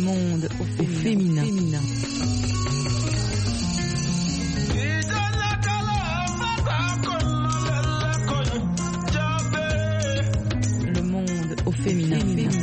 monde au féminin. Le monde au féminin.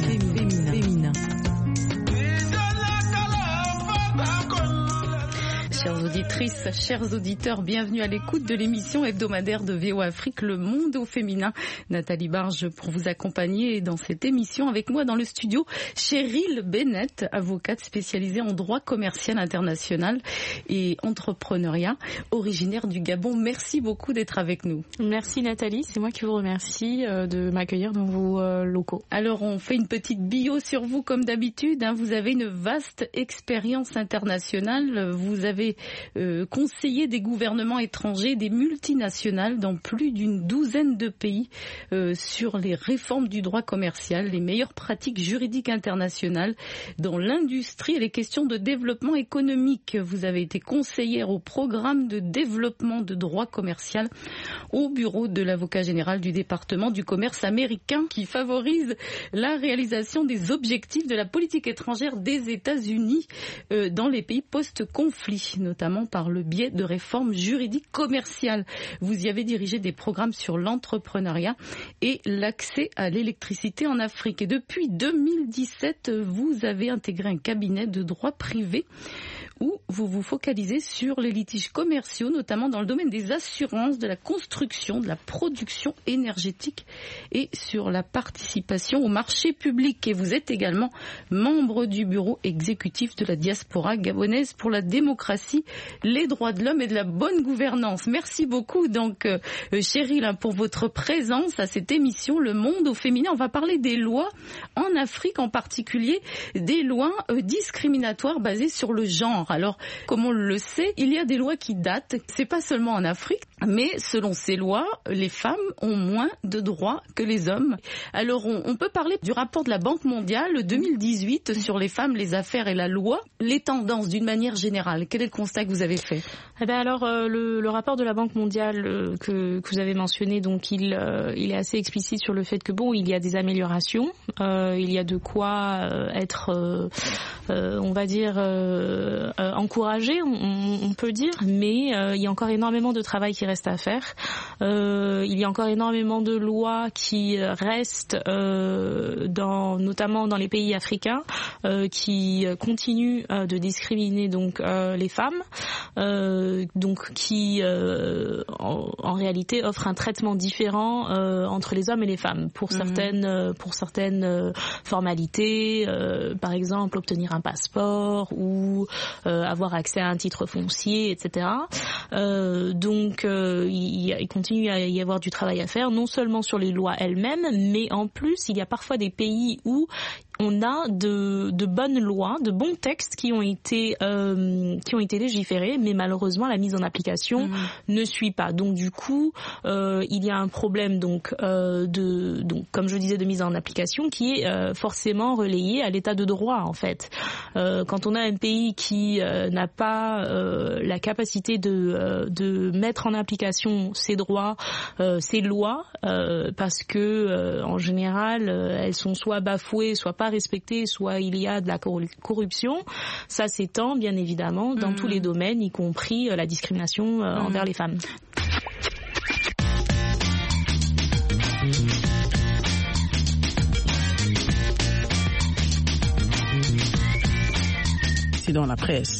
Chères auditrices, chers auditeurs, bienvenue à l'écoute de l'émission hebdomadaire de VOA Afrique, Le Monde au Féminin. Nathalie Barge pour vous accompagner dans cette émission. Avec moi dans le studio, Cheryl Bennett, avocate spécialisée en droit commercial international et entrepreneuriat, originaire du Gabon. Merci beaucoup d'être avec nous. Merci Nathalie, c'est moi qui vous remercie de m'accueillir dans vos locaux. Alors on fait une petite bio sur vous comme d'habitude. Vous avez une vaste expérience internationale. Vous avez conseiller des gouvernements étrangers, des multinationales dans plus d'une douzaine de pays sur les réformes du droit commercial, les meilleures pratiques juridiques internationales dans l'industrie et les questions de développement économique. Vous avez été conseillère au programme de développement de droit commercial au bureau de l'avocat général du département du commerce américain qui favorise la réalisation des objectifs de la politique étrangère des États-Unis dans les pays post-conflit, notamment par le biais de réformes juridiques commerciales. Vous y avez dirigé des programmes sur l'entrepreneuriat et l'accès à l'électricité en Afrique. Et depuis 2017, vous avez intégré un cabinet de droit privé où vous vous focalisez sur les litiges commerciaux, notamment dans le domaine des assurances, de la construction, de la production énergétique et sur la participation au marché public. Et vous êtes également membre du bureau exécutif de la diaspora gabonaise pour la démocratie, les droits de l'homme et de la bonne gouvernance. Merci beaucoup donc Cheryl pour votre présence à cette émission Le Monde au Féminin. On va parler des lois en Afrique, en particulier des lois discriminatoires basées sur le genre. Alors, comme on le sait, il y a des lois qui datent. C'est pas seulement en Afrique, mais selon ces lois, les femmes ont moins de droits que les hommes. Alors, on peut parler du rapport de la Banque mondiale 2018 sur les femmes, les affaires et la loi. Les tendances d'une manière générale, quel est le constat que vous avez fait? Eh bien alors, le rapport de la Banque mondiale que vous avez mentionné, donc il est assez explicite sur le fait que il y a des améliorations, il y a de quoi être, on va dire, encouragé, on peut dire, mais il y a encore énormément de travail qui reste à faire. Il y a encore énormément de lois qui restent, notamment dans les pays africains, qui continuent de discriminer donc les femmes, donc qui en réalité offrent un traitement différent entre les hommes et les femmes pour certaines formalités, par exemple obtenir un passeport ou avoir accès à un titre foncier, etc. Donc il continue à y avoir du travail à faire, non seulement sur les lois elles-mêmes, mais en plus il y a parfois des pays où on a de bonnes lois, de bons textes qui ont été légiférés, mais malheureusement la mise en application ne suit pas. Donc du coup, il y a un problème donc comme je disais de mise en application qui est forcément relayé à l'état de droit en fait. Quand on a un pays qui n'a pas la capacité de mettre en application ses droits, ses lois, parce que en général elles sont soit bafouées, soit pas respectées, soit il y a de la corruption, ça s'étend bien évidemment dans tous les domaines, y compris la discrimination envers les femmes. C'est dans la presse.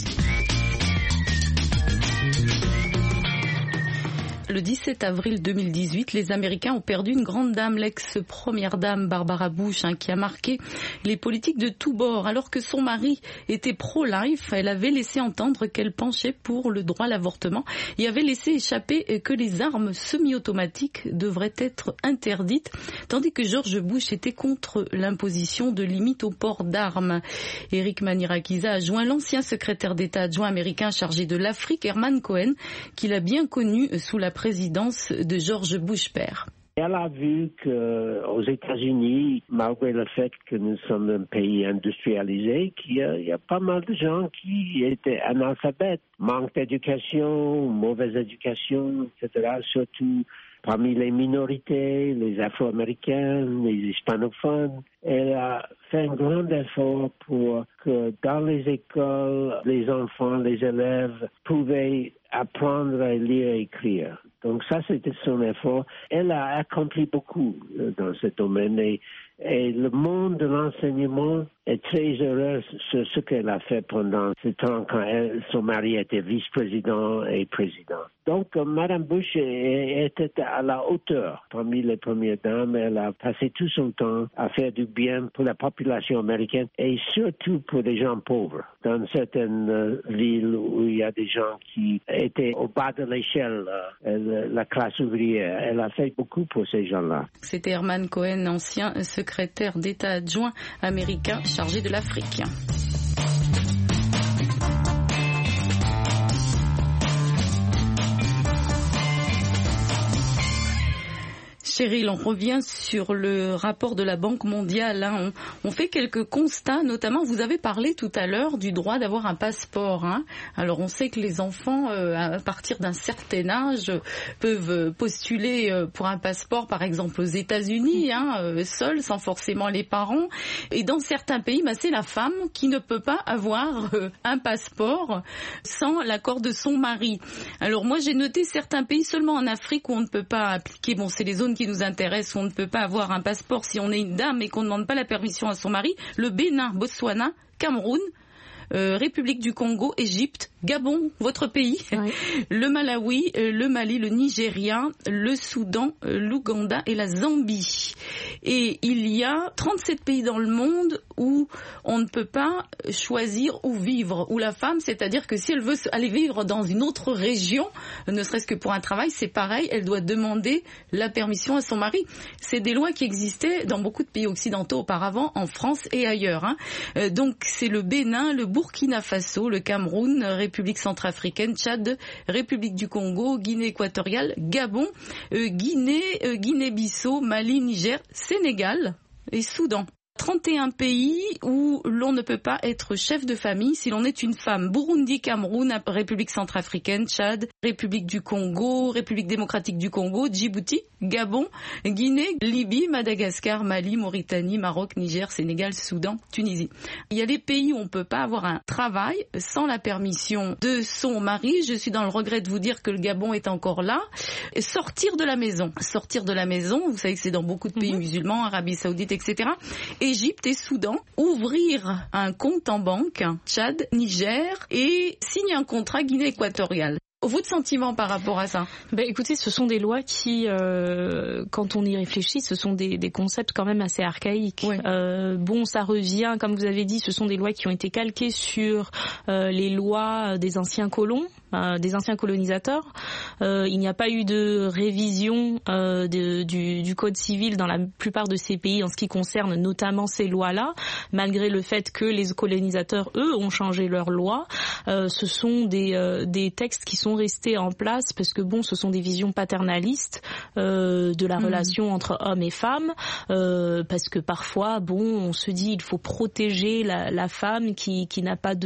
Le 17 avril 2018, les Américains ont perdu une grande dame, l'ex-première dame Barbara Bush, qui a marqué les politiques de tous bords. Alors que son mari était pro-life, elle avait laissé entendre qu'elle penchait pour le droit à l'avortement et avait laissé échapper que les armes semi-automatiques devraient être interdites, tandis que George Bush était contre l'imposition de limites au port d'armes. Eric Manirakiza a joint l'ancien secrétaire d'État adjoint américain chargé de l'Afrique, Herman Cohen, qu'il a bien connu sous la présidence de George Bush père. Elle a vu qu'aux États-Unis, malgré le fait que nous sommes un pays industrialisé, qu'il y a pas mal de gens qui étaient analphabètes, manque d'éducation, mauvaise éducation, etc., surtout parmi les minorités, les Afro-Américains, les hispanophones. Elle a fait un grand effort pour que dans les écoles, les enfants, les élèves pouvaient apprendre à lire et écrire. Donc ça, c'était son effort. Elle a accompli beaucoup dans ce domaine et le monde de l'enseignement est très heureux sur ce qu'elle a fait pendant ce temps quand son mari était vice-président et président. Donc, Mme Bush était à la hauteur. Parmi les premières dames, elle a passé tout son temps à faire du bien pour la population américaine et surtout pour les gens pauvres. Dans certaines villes où il y a des gens qui étaient au bas de l'échelle, la classe ouvrière, elle a fait beaucoup pour ces gens-là. C'était Herman Cohen, ancien secrétaire d'État adjoint américain chargé de l'Afrique. Cheryl, on revient sur le rapport de la Banque mondiale. On fait quelques constats, notamment vous avez parlé tout à l'heure du droit d'avoir un passeport. Alors on sait que les enfants, à partir d'un certain âge, peuvent postuler pour un passeport, par exemple aux États-Unis, seuls, sans forcément les parents. Et dans certains pays, c'est la femme qui ne peut pas avoir un passeport sans l'accord de son mari. Alors moi j'ai noté certains pays seulement en Afrique où on ne peut pas appliquer, c'est les zones qui nous intéressent, où on ne peut pas avoir un passeport si on est une dame et qu'on ne demande pas la permission à son mari, le Bénin, Botswana, Cameroun, République du Congo, Égypte, Gabon, votre pays, oui. Le Malawi, le Mali, le Nigeria, le Soudan, l'Ouganda et la Zambie. Et il y a 37 pays dans le monde où on ne peut pas choisir où vivre, où la femme, c'est-à-dire que si elle veut aller vivre dans une autre région, ne serait-ce que pour un travail, c'est pareil, elle doit demander la permission à son mari. C'est des lois qui existaient dans beaucoup de pays occidentaux auparavant, en France et ailleurs. Donc c'est le Bénin, le Burkina Faso, le Cameroun, République centrafricaine, Tchad, République du Congo, Guinée équatoriale, Gabon, Guinée-Bissau, Mali, Niger, Sénégal et Soudan. 31 pays où l'on ne peut pas être chef de famille si l'on est une femme. Burundi, Cameroun, République centrafricaine, Tchad, République du Congo, République démocratique du Congo, Djibouti, Gabon, Guinée, Libye, Madagascar, Mali, Mauritanie, Maroc, Niger, Sénégal, Soudan, Tunisie. Il y a des pays où on ne peut pas avoir un travail sans la permission de son mari. Je suis dans le regret de vous dire que le Gabon est encore là. Sortir de la maison. Sortir de la maison, vous savez que c'est dans beaucoup de pays musulmans, Arabie Saoudite, etc. Égypte et Soudan, ouvrir un compte en banque, Tchad, Niger, et signer un contrat Guinée équatoriale. Votre sentiment par rapport à ça? Écoutez, ce sont des lois qui, quand on y réfléchit, ce sont des concepts quand même assez archaïques. Oui. Ça revient, comme vous avez dit, ce sont des lois qui ont été calquées sur les lois des anciens colons, des anciens colonisateurs. Il n'y a pas eu de révision du code civil dans la plupart de ces pays en ce qui concerne notamment ces lois-là, malgré le fait que les colonisateurs, eux, ont changé leurs lois. Ce sont des textes qui sont restés en place parce que ce sont des visions paternalistes de la relation entre hommes et femmes, parce que parfois on se dit il faut protéger la femme qui n'a pas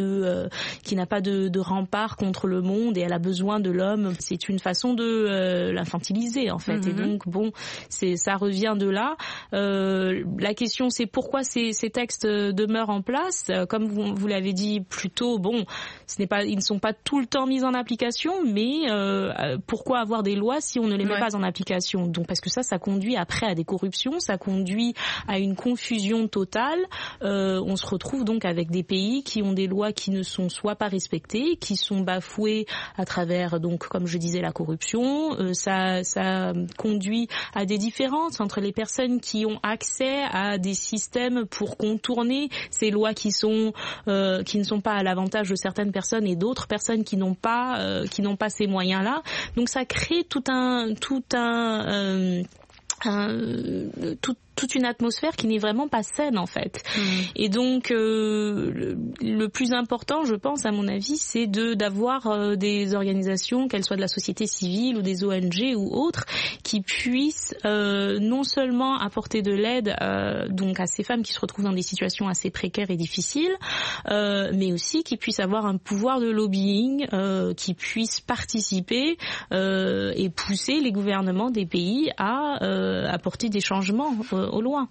de rempart contre le monde et elle a besoin de l'homme. C'est une façon de l'infantiliser en fait. Et donc ça revient de là. La question c'est pourquoi ces textes demeurent en place. Comme vous l'avez dit plus tôt, ils ne sont pas tout le temps mis en application, mais pourquoi avoir des lois si on ne les met pas en application? Donc parce que ça conduit après à des corruptions, ça conduit à une confusion totale. On se retrouve donc avec des pays qui ont des lois qui ne sont soit pas respectées, qui sont bafouées à travers, donc comme je disais, la corruption. Ça conduit à des différences entre les personnes qui ont accès à des systèmes pour contourner ces lois qui ne sont pas à l'avantage de certaines personnes et d'autres personnes qui n'ont pas ces moyens-là. Donc ça crée toute toute une atmosphère qui n'est vraiment pas saine en fait. Et donc le plus important, je pense à mon avis, c'est d'avoir des organisations, qu'elles soient de la société civile ou des ONG ou autres, qui puissent non seulement apporter de l'aide donc à ces femmes qui se retrouvent dans des situations assez précaires et difficiles, mais aussi qui puissent avoir un pouvoir de lobbying, qui puissent participer et pousser les gouvernements des pays à apporter des changements au loin.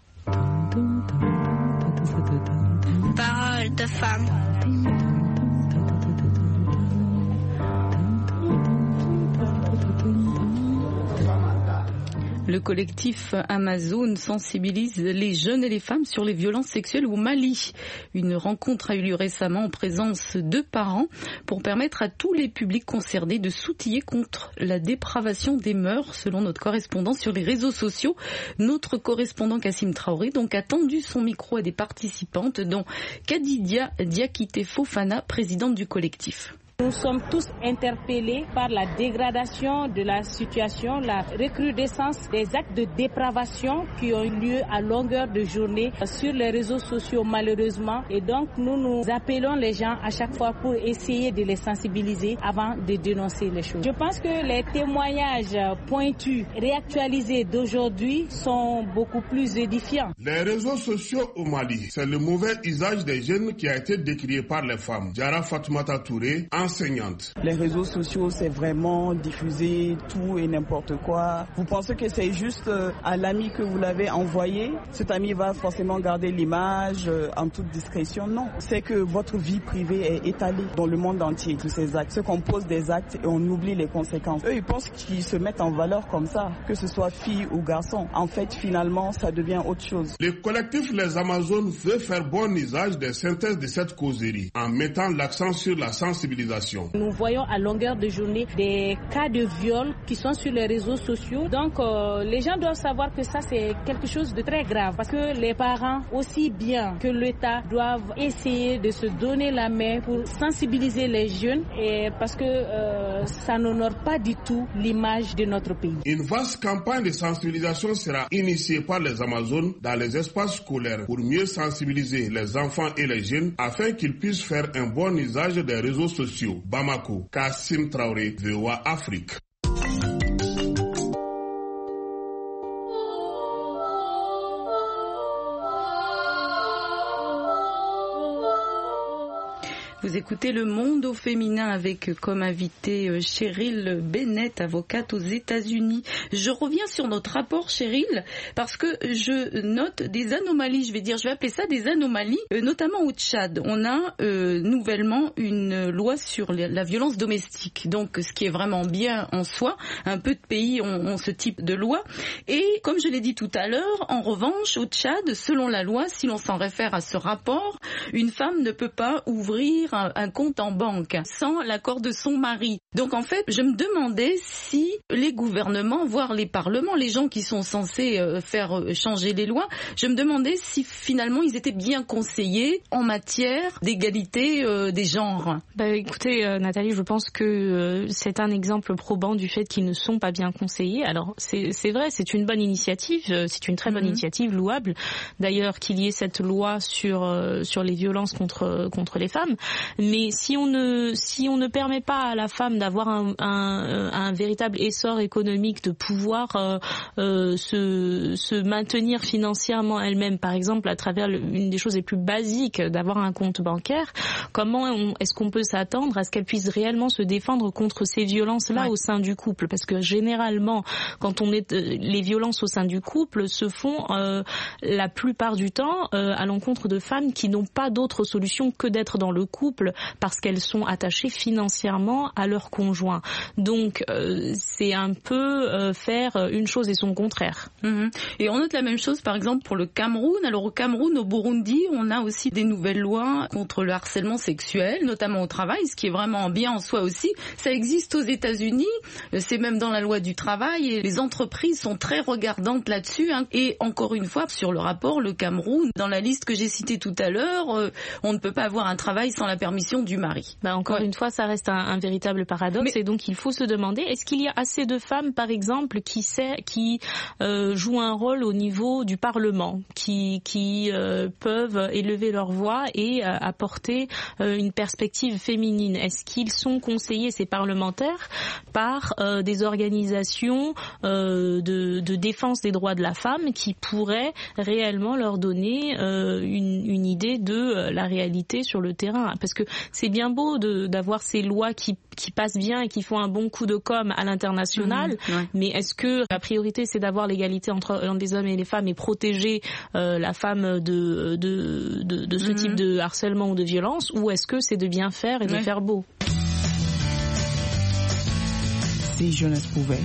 Parole de femme. Le collectif Amazone sensibilise les jeunes et les femmes sur les violences sexuelles au Mali. Une rencontre a eu lieu récemment en présence de parents pour permettre à tous les publics concernés de s'outiller contre la dépravation des mœurs, selon notre correspondant sur les réseaux sociaux. Notre correspondant Kassim Traoré donc a tendu son micro à des participantes, dont Kadidia Diakité Fofana, présidente du collectif. Nous sommes tous interpellés par la dégradation de la situation, la recrudescence des actes de dépravation qui ont eu lieu à longueur de journée sur les réseaux sociaux malheureusement. Et donc nous appelons les gens à chaque fois pour essayer de les sensibiliser avant de dénoncer les choses. Je pense que les témoignages pointus, réactualisés d'aujourd'hui sont beaucoup plus édifiants. Les réseaux sociaux au Mali, c'est le mauvais usage des jeunes qui a été décrié par les femmes. Diara Fatoumata Touré, enseignante. Les réseaux sociaux, c'est vraiment diffuser tout et n'importe quoi. Vous pensez que c'est juste à l'ami que vous l'avez envoyé? Cet ami va forcément garder l'image en toute discrétion? Non. C'est que votre vie privée est étalée dans le monde entier, tous ces actes. Ceux qu'on pose des actes et on oublie les conséquences. Eux, ils pensent qu'ils se mettent en valeur comme ça, que ce soit fille ou garçon. En fait, finalement, ça devient autre chose. Le collectif Les Amazones veut faire bon usage des synthèses de cette causerie en mettant l'accent sur la sensibilisation. Nous voyons à longueur de journée des cas de viol qui sont sur les réseaux sociaux. Donc les gens doivent savoir que ça c'est quelque chose de très grave parce que les parents aussi bien que l'État doivent essayer de se donner la main pour sensibiliser les jeunes et parce que ça n'honore pas du tout l'image de notre pays. Une vaste campagne de sensibilisation sera initiée par les Amazones dans les espaces scolaires pour mieux sensibiliser les enfants et les jeunes afin qu'ils puissent faire un bon usage des réseaux sociaux. Bamako, Kassim Traoré, VOA Afrique. Vous écoutez Le Monde au féminin avec comme invité Cheryl Bennett, avocate aux États-Unis. Je reviens sur notre rapport, Cheryl, parce que je note des anomalies, je vais appeler ça des anomalies, notamment au Tchad. On a nouvellement une loi sur la violence domestique, donc ce qui est vraiment bien en soi. Un peu de pays ont ce type de loi. Et comme je l'ai dit tout à l'heure, en revanche, au Tchad, selon la loi, si l'on s'en réfère à ce rapport, une femme ne peut pas ouvrir un compte en banque sans l'accord de son mari. Donc en fait, je me demandais si les gouvernements, voire les parlements, les gens qui sont censés faire changer les lois, je me demandais si finalement ils étaient bien conseillés en matière d'égalité des genres. Écoutez Nathalie, je pense que c'est un exemple probant du fait qu'ils ne sont pas bien conseillés. Alors c'est vrai, c'est une bonne initiative, c'est une très bonne initiative, louable. D'ailleurs qu'il y ait cette loi sur les violences contre les femmes. Mais si on ne permet pas à la femme d'avoir un véritable essor économique, de pouvoir se maintenir financièrement elle-même, par exemple à travers une des choses les plus basiques, d'avoir un compte bancaire, comment est-ce qu'on peut s'attendre à ce qu'elle puisse réellement se défendre contre ces violences-là au sein du couple? Parce que généralement, quand les violences au sein du couple se font la plupart du temps à l'encontre de femmes qui n'ont pas d'autre solution que d'être dans le couple parce qu'elles sont attachées financièrement à leur conjoint. Donc c'est un peu faire une chose et son contraire. Et on note la même chose par exemple pour le Cameroun. Alors au Cameroun, au Burundi, on a aussi des nouvelles lois contre le harcèlement sexuel, notamment au travail, ce qui est vraiment bien en soi aussi. Ça existe aux États-Unis, c'est même dans la loi du travail et les entreprises sont très regardantes là-dessus. Et encore une fois, sur le rapport, le Cameroun, dans la liste que j'ai citée tout à l'heure, on ne peut pas avoir un travail sans la permission du mari. Encore une fois, ça reste un véritable paradoxe. Et donc il faut se demander, est-ce qu'il y a assez de femmes, par exemple, qui jouent un rôle au niveau du Parlement, qui peuvent élever leur voix et apporter une perspective féminine? Est-ce qu'ils sont conseillés, ces parlementaires, par des organisations de défense des droits de la femme qui pourraient réellement leur donner une idée de la réalité sur le terrain? Parce que c'est bien beau d'avoir ces lois qui passent bien et qui font un bon coup de com' à l'international, mais est-ce que la priorité c'est d'avoir l'égalité entre les hommes et les femmes et protéger la femme de ce type de harcèlement ou de violence, ou est-ce que c'est de bien faire et de faire beau? Si jeunesse pouvait.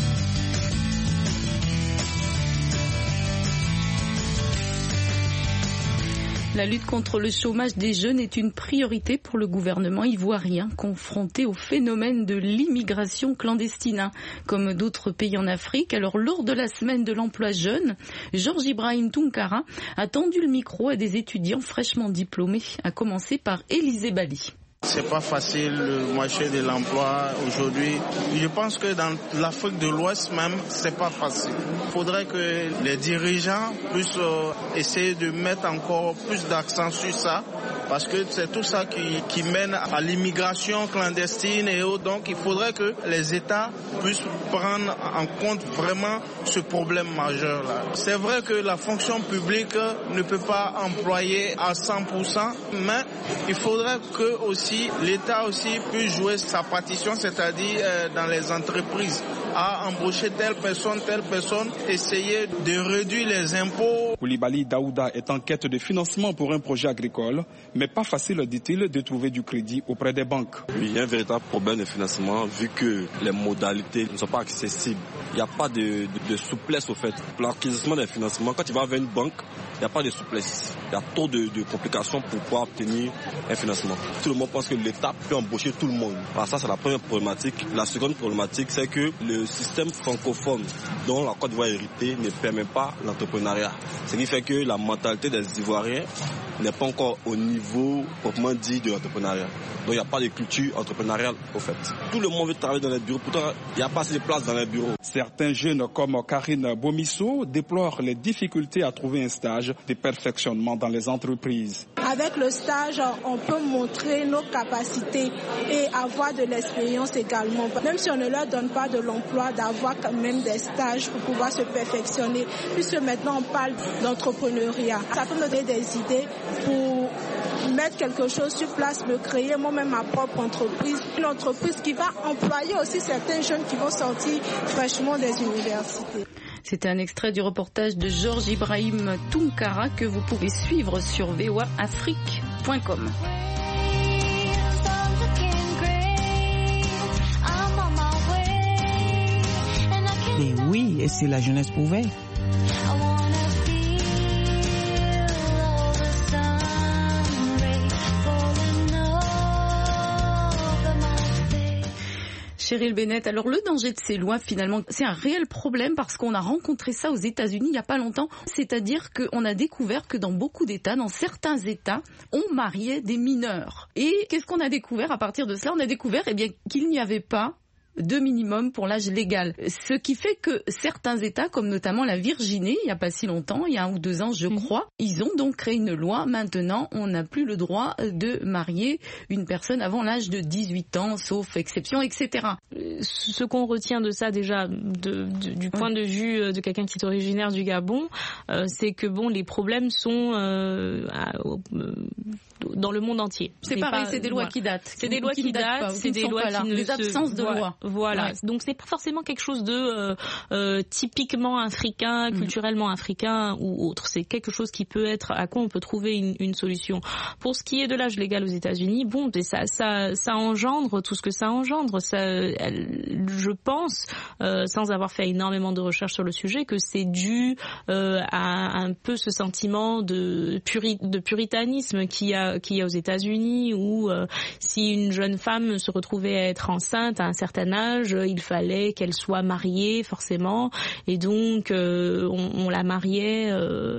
La lutte contre le chômage des jeunes est une priorité pour le gouvernement ivoirien, confronté au phénomène de l'immigration clandestine, comme d'autres pays en Afrique. Alors, lors de la semaine de l'emploi jeune, Georges Ibrahim Tounkara a tendu le micro à des étudiants fraîchement diplômés, à commencer par Élisée Bali. C'est pas facile le marché de l'emploi aujourd'hui. Je pense que dans l'Afrique de l'Ouest même, c'est pas facile. Il faudrait que les dirigeants puissent essayer de mettre encore plus d'accent sur ça, parce que c'est tout ça qui mène à l'immigration clandestine et autres. Donc il faudrait que les États puissent prendre en compte vraiment ce problème majeur là. C'est vrai que la fonction publique ne peut pas employer à 100%, mais il faudrait que aussi l'État aussi puisse jouer sa partition, c'est-à-dire dans les entreprises, à embaucher telle personne, essayer de réduire les impôts. Koulibaly Daouda est en quête de financement pour un projet agricole, mais pas facile, dit-il, de trouver du crédit auprès des banques. Il y a un véritable problème de financement vu que les modalités ne sont pas accessibles. Il n'y a pas de souplesse au fait. Pour l'acquisition des financements, quand tu vas vers une banque, il n'y a pas de souplesse. Il y a trop de complications pour pouvoir obtenir un financement. Tout le monde pense que l'État peut embaucher tout le monde. Alors ça, c'est la première problématique. La seconde problématique, c'est que le système francophone dont la Côte d'Ivoire est héritée ne permet pas l'entrepreneuriat. Ce qui fait que la mentalité des Ivoiriens n'est pas encore au niveau proprement dit de l'entrepreneuriat. Donc il n'y a pas de culture entrepreneuriale au fait. Tout le monde veut travailler dans les bureaux, pourtant il n'y a pas assez de place dans les bureaux. Certains jeunes comme Karine Bomisso déplorent les difficultés à trouver un stage de perfectionnement dans les entreprises. Avec le stage, on peut montrer nos capacités et avoir de l'expérience également. Même si on ne leur donne pas de l'emploi, d'avoir quand même des stages pour pouvoir se perfectionner. Puisque maintenant on parle d'entrepreneuriat. Ça peut me donner des idées pour mettre quelque chose sur place, me créer moi-même ma propre entreprise. Une entreprise qui va employer aussi certains jeunes qui vont sortir fraîchement des universités. C'était un extrait du reportage de Georges Ibrahim Tounkara que vous pouvez suivre sur voaafrique.com. Et oui, et si la jeunesse pouvait. Cheryl Bennett, alors le danger de ces lois, finalement, c'est un réel problème parce qu'on a rencontré ça aux États-Unis il n'y a pas longtemps. C'est-à-dire qu'on a découvert que dans beaucoup d'États, dans certains États, on mariait des mineurs. Et qu'est-ce qu'on a découvert à partir de cela? On a découvert qu'il n'y avait pas de minimum pour l'âge légal. Ce qui fait que certains États, comme notamment la Virginie, il n'y a pas si longtemps, il y a 1 ou 2 ans je crois, ils ont donc créé une loi. Maintenant, on n'a plus le droit de marier une personne avant l'âge de 18 ans, sauf exception, etc. Ce qu'on retient de ça déjà, du point de vue de quelqu'un qui est originaire du Gabon, c'est que les problèmes sont dans le monde entier. C'est pareil, c'est des lois qui datent. C'est des lois qui datent, c'est des lois qui ne des absences de loi. Voilà. Ouais. Donc c'est pas forcément quelque chose de typiquement africain, culturellement africain ou autre. C'est quelque chose qui peut être à quoi on peut trouver une solution. Pour ce qui est de l'âge légal aux États-Unis, ça engendre tout ce que ça engendre. Je pense, sans avoir fait énormément de recherches sur le sujet, que c'est dû à un peu ce sentiment de puritanisme qui a qu'il y a aux États-Unis où si une jeune femme se retrouvait à être enceinte à un certain âge, il fallait qu'elle soit mariée forcément, et donc on la mariait,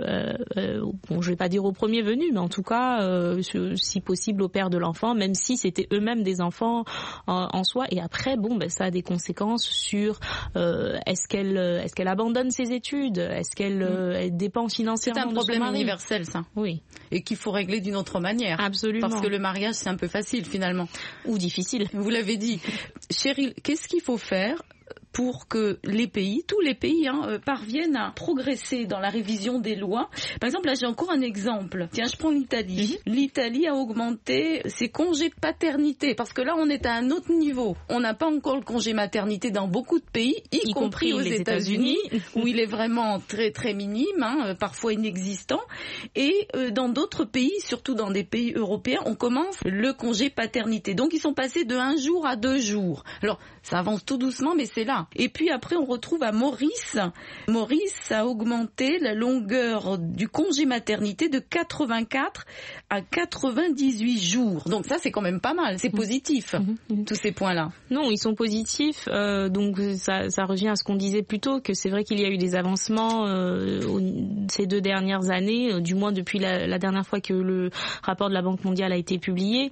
bon, je vais pas dire au premier venu, mais en tout cas si possible au père de l'enfant, même si c'était eux-mêmes des enfants en soi. Et après, bon, ben ça a des conséquences sur est-ce qu'elle abandonne ses études, est-ce qu'elle dépend financièrement de son mari. C'est un problème universel, ça. Oui. Et qu'il faut régler d'une autre manière. Absolument. Parce que le mariage, c'est un peu facile finalement. Ou difficile. Vous l'avez dit. Cheryl, qu'est-ce qu'il faut faire pour que les pays, tous les pays, parviennent à progresser dans la révision des lois? Par exemple, là j'ai encore un exemple. Tiens, je prends l'Italie. L'Italie a augmenté ses congés de paternité, parce que là on est à un autre niveau. On n'a pas encore le congé maternité dans beaucoup de pays, y compris aux États-Unis, où il est vraiment très très minime, parfois inexistant. Et dans d'autres pays, surtout dans des pays européens, on commence le congé paternité. Donc ils sont passés de 1 jour à 2 jours. Alors ça avance tout doucement, mais c'est là. Et puis après, on retrouve à Maurice. Maurice a augmenté la longueur du congé maternité de 84 à 98 jours. Donc ça, c'est quand même pas mal. C'est positif, tous ces points-là. Non, ils sont positifs. Donc ça revient à ce qu'on disait plus tôt, que c'est vrai qu'il y a eu des avancements ces 2 dernières années, du moins depuis la dernière fois que le rapport de la Banque mondiale a été publié.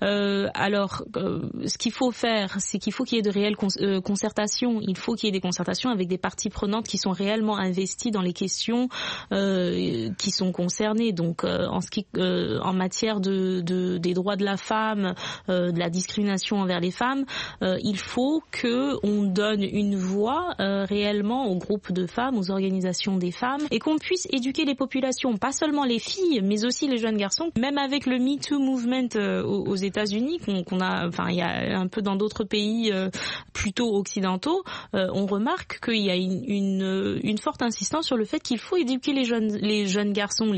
Alors, ce qu'il faut faire, c'est qu'il faut qu'il y ait de réelles concertations. Il faut qu'il y ait des concertations avec des parties prenantes qui sont réellement investies dans les questions qui sont concernées. Donc en matière des droits de la femme, de la discrimination envers les femmes, il faut qu'on donne une voix réellement aux groupes de femmes, aux organisations des femmes, et qu'on puisse éduquer les populations, pas seulement les filles, mais aussi les jeunes garçons. Même avec le Me Too Movement aux États-Unis, qu'on a, enfin il y a un peu dans d'autres pays plutôt occidentaux, on remarque qu'il y a une forte insistance sur le fait qu'il faut éduquer les jeunes garçons,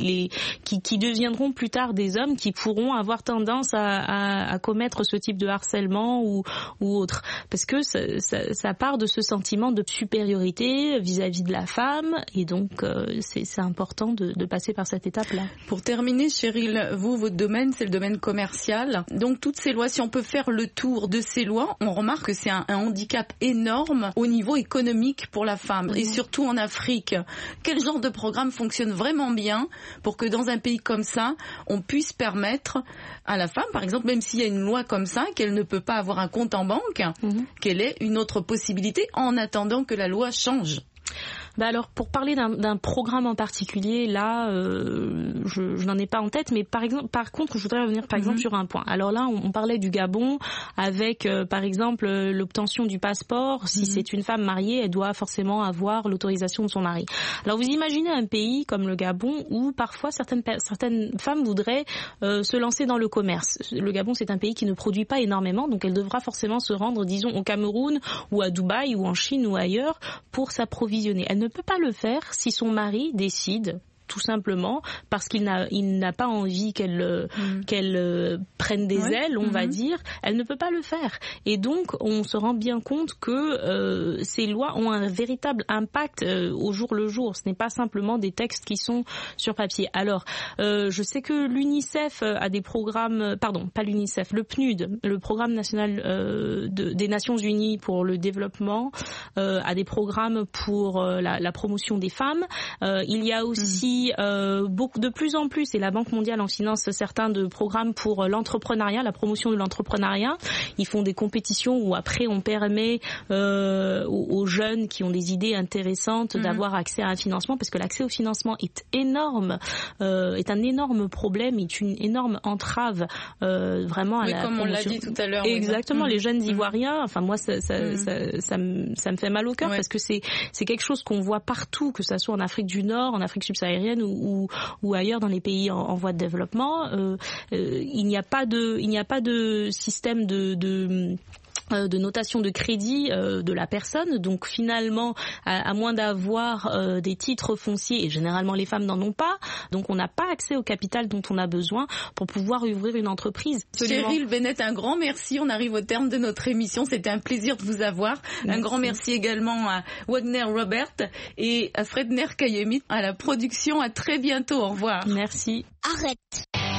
qui deviendront plus tard des hommes, qui pourront avoir tendance à commettre ce type de harcèlement ou autre, parce que ça part de ce sentiment de supériorité vis-à-vis de la femme, et donc c'est important de passer par cette étape-là. Pour terminer, Cheryl, votre domaine, c'est le domaine commercial. Donc toutes ces lois, si on peut faire le tour de ces lois, on remarque que c'est un handicap énorme au niveau économique pour la femme, et surtout en Afrique. Quel genre de programme fonctionne vraiment bien pour que dans un pays comme ça, on puisse permettre à la femme, par exemple, même s'il y a une loi comme ça, qu'elle ne peut pas avoir un compte en banque, qu'elle ait une autre possibilité en attendant que la loi change? Alors, pour parler d'un programme en particulier, là, je n'en ai pas en tête, mais par contre, je voudrais revenir par exemple sur un point. Alors là, on parlait du Gabon avec, par exemple, l'obtention du passeport. Si c'est une femme mariée, elle doit forcément avoir l'autorisation de son mari. Alors, vous imaginez un pays comme le Gabon où parfois certaines femmes voudraient se lancer dans le commerce. Le Gabon, c'est un pays qui ne produit pas énormément, donc elle devra forcément se rendre, disons, au Cameroun ou à Dubaï ou en Chine ou ailleurs pour s'approvisionner. Elle ne peut pas le faire si son mari décide, tout simplement parce qu'il n'a pas envie qu'elle prenne des ailes, on va dire. Elle ne peut pas le faire. Et donc, on se rend bien compte que ces lois ont un véritable impact au jour le jour. Ce n'est pas simplement des textes qui sont sur papier. Alors, je sais que l'UNICEF a des programmes, pas l'UNICEF, le PNUD, le Programme national des Nations Unies pour le développement, a des programmes pour la promotion des femmes. Il y a aussi de plus en plus, et la Banque mondiale en finance certains de programmes pour l'entrepreneuriat, la promotion de l'entrepreneuriat. Ils font des compétitions où après on permet aux jeunes qui ont des idées intéressantes d'avoir accès à un financement, parce que l'accès au financement est énorme, est un énorme problème, est une énorme entrave vraiment à la comme promotion. On l'a dit tout à l'heure. Exactement, les jeunes Ivoiriens, enfin moi ça me fait mal au cœur, parce que c'est quelque chose qu'on voit partout, que ça soit en Afrique du Nord, en Afrique subsaharienne ou ailleurs dans les pays en voie de développement. Il n'y a pas de système de notation de crédit de la personne, donc finalement à moins d'avoir des titres fonciers, et généralement les femmes n'en ont pas, donc on n'a pas accès au capital dont on a besoin pour pouvoir ouvrir une entreprise. Cheryl Bennett, un grand merci, on arrive au terme de notre émission, c'était un plaisir de vous avoir. Merci. Un grand merci également à Wagner Robert et à Fredner Kayemi à la production. À très bientôt, au revoir. Merci. Arrête.